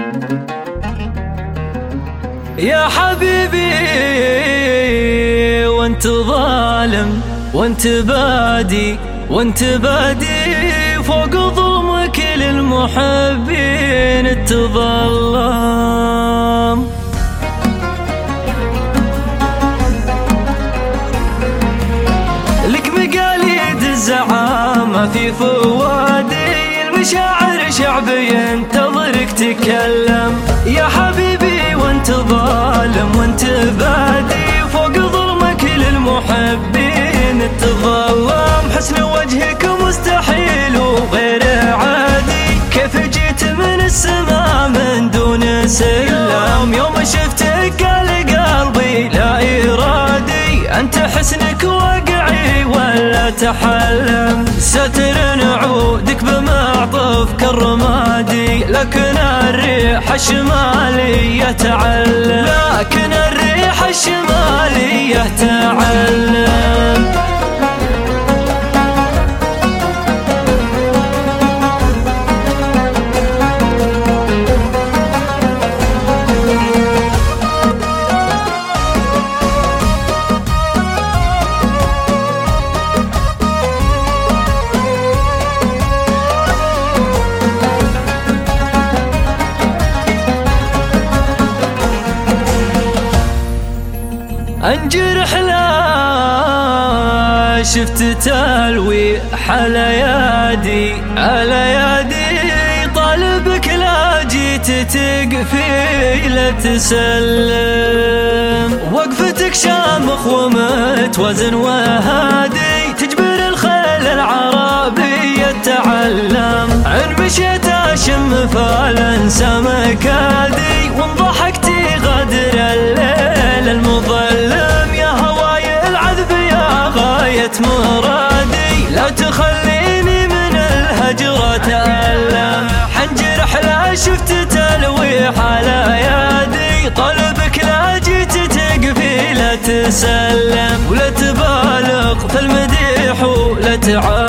يا حبيبي وانت ظالم وانت بادي وانت بادي فوق ظلمك للمحبين تظلم. لك مقاليد الزعامة في فوادي المشاعر شعبي ينتظرك تكلم. يا حبيبي وانت ظالم وانت بادي فوق ظلمك للمحبين تظلم. حسن وجهك مستحيل وغير عادي، كيف جيت من السماء من دون سلم؟ يوم شفتك قال قلبي لا إرادي، أنت حسنك واقعي ولا تحلم. ستر نعودك بمعطف كالرمادي، لكن الريح الشمالية تعلم، لكن الريح الشمالية تعلم. انجرح لا شفت تلويح على يدي على يدي، طالبك لا جيت تقفي لا تسلم. وقفتك شامخ ومتوازن وهادي، تجبر الخيل العربية تعلم. عن مشيت اشم فالانسى مكادي، وان ضحكتي غدر الليل المظلم. يا هواي العذب يا غاية مرادي، لا تخليني من الهجرة تألم. حنجرح لا شفت تلويح على يدي، طلبك لا جيت تقفي لا تسلم. ولا تبالغ في المديح ولا تعلم.